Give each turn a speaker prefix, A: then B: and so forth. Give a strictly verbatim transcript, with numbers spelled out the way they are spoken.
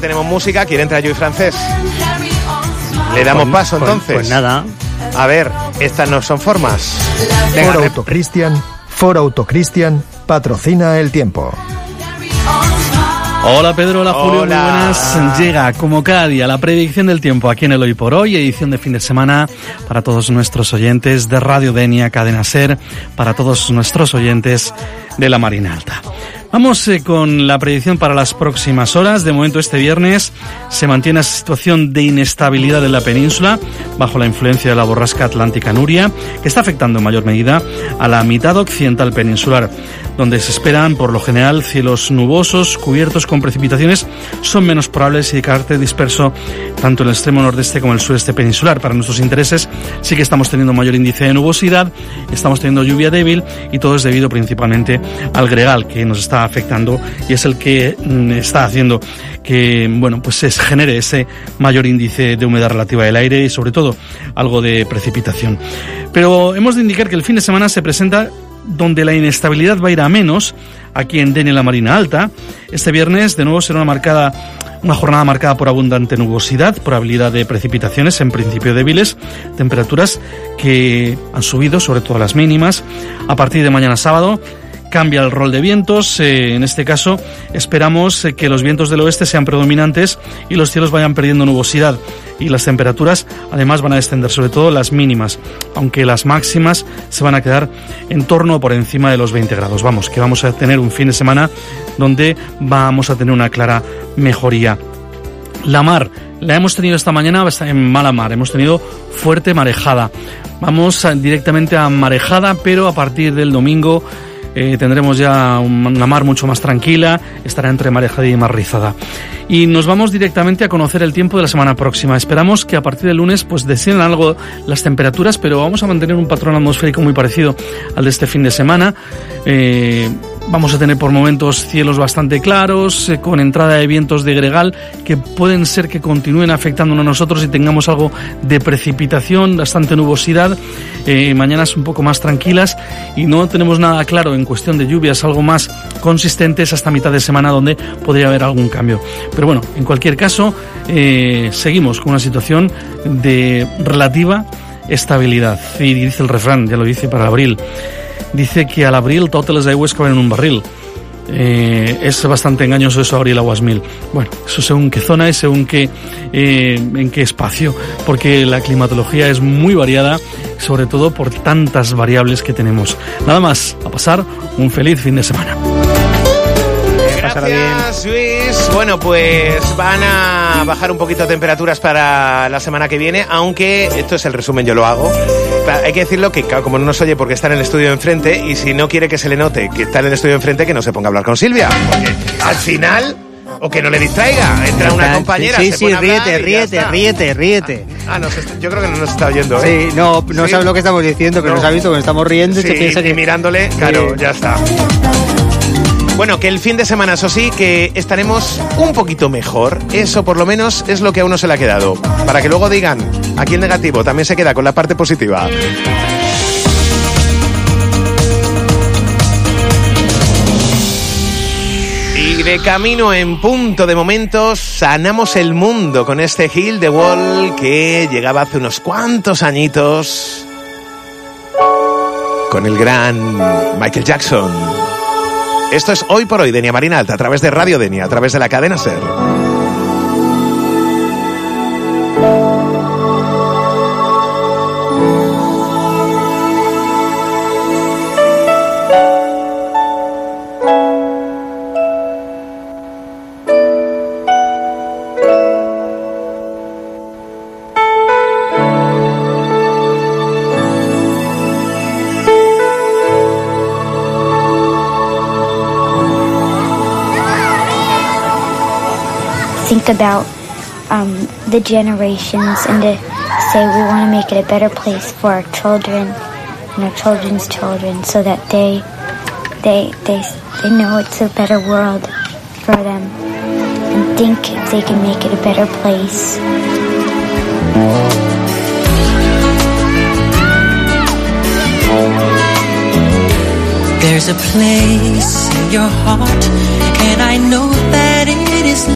A: tenemos música, quiere entrar Joey Francés. Le damos
B: pues,
A: paso,
B: pues,
A: entonces.
B: Pues nada.
A: A ver, estas no son formas.
C: Venga, Foro Autocristian, Foro Autocristian patrocina el tiempo.
D: Hola Pedro, hola Julio,
A: hola.
D: Muy buenas. Llega como cada día la predicción del tiempo aquí en el Hoy por Hoy, edición de fin de semana para todos nuestros oyentes de Radio Denia, Cadena Ser, para todos nuestros oyentes de la Marina Alta. Vamos eh, con la predicción para las próximas horas. De momento este viernes se mantiene esa situación de inestabilidad en la península bajo la influencia de la borrasca atlántica Nuria, que está afectando en mayor medida a la mitad occidental peninsular, donde se esperan por lo general cielos nubosos, cubiertos con precipitaciones, son menos probables y de carácter disperso tanto en el extremo nordeste como en el sureste peninsular. Para nuestros intereses sí que estamos teniendo mayor índice de nubosidad, estamos teniendo lluvia débil y todo es debido principalmente al gregal que nos está afectando y es el que está haciendo que, bueno, pues se genere ese mayor índice de humedad relativa del aire y sobre todo algo de precipitación. Pero hemos de indicar que el fin de semana se presenta donde la inestabilidad va a ir a menos aquí en Denia, la Marina Alta. Este viernes de nuevo será una marcada una jornada marcada por abundante nubosidad, probabilidad de precipitaciones en principio débiles, temperaturas que han subido, sobre todo las mínimas. A partir de mañana sábado cambia el rol de vientos, eh, en este caso esperamos eh, que los vientos del oeste sean predominantes y los cielos vayan perdiendo nubosidad y las temperaturas además van a descender, sobre todo las mínimas, aunque las máximas se van a quedar en torno o por encima de los veinte grados. Vamos, que vamos a tener un fin de semana donde vamos a tener una clara mejoría. La mar, la hemos tenido esta mañana en mala mar, hemos tenido fuerte marejada. Vamos a, directamente a marejada, pero a partir del domingo Eh, tendremos ya una mar mucho más tranquila, estará entre marejada y mar rizada. Y nos vamos directamente a conocer el tiempo de la semana próxima. Esperamos que a partir del lunes pues desciendan algo las temperaturas, pero vamos a mantener un patrón atmosférico muy parecido al de este fin de semana. Eh, vamos a tener por momentos cielos bastante claros, eh, con entrada de vientos de gregal que pueden ser que continúen afectándonos a nosotros y tengamos algo de precipitación, bastante nubosidad. Eh, mañanas un poco más tranquilas y no tenemos nada claro en cuestión de lluvias, algo más consistentes hasta mitad de semana donde podría haber algún cambio. Pero bueno, en cualquier caso, eh, seguimos con una situación de relativa estabilidad. Y dice el refrán, ya lo dice para abril, dice que al abril totes les aigües caben en un barril. Eh, es bastante engañoso eso, abril aguas mil. Bueno, eso según qué zona y según qué, eh, en qué espacio, porque la climatología es muy variada, sobre todo por tantas variables que tenemos. Nada más, a pasar un feliz fin de semana.
A: Gracias, Luis. Bueno, pues van a bajar un poquito de temperaturas para la semana que viene, aunque esto es el resumen, yo lo hago. Hay que decirlo que, claro, como no nos oye porque está en el estudio de enfrente, y si no quiere que se le note que está en el estudio de enfrente, que no se ponga a hablar con Silvia, porque al final, o que no le distraiga, entra una compañera,
B: sí,
A: se
B: sí,
A: pone a hablar
B: ríete,
A: y
B: ríete,
A: ya
B: ríete, ríete.
A: Ah, no, yo creo que no nos está oyendo, ¿eh?
B: Sí, no, no
A: sí.
B: sabe lo que estamos diciendo, pero
A: no.
B: nos ha visto que nos estamos riendo
A: sí,
B: y se piensa
A: y
B: que...
A: mirándole, claro, sí. Ya está. Bueno, que el fin de semana, eso sí, que estaremos un poquito mejor. Eso por lo menos es lo que a uno se le ha quedado. Para que luego digan, aquí el negativo también se queda con la parte positiva. Y de camino en punto de momento, sanamos el mundo con este Heal the World que llegaba hace unos cuantos añitos con el gran Michael Jackson. Esto es Hoy por Hoy, Denia Marina Alta, a través de Radio Denia, a través de la cadena Ser.
E: Think about um, the generations and to say we want to make it a better place for our children and our children's children, so that they they they they know it's a better world for them and think they can make it a better place.
F: There's a place in your heart, and I know that it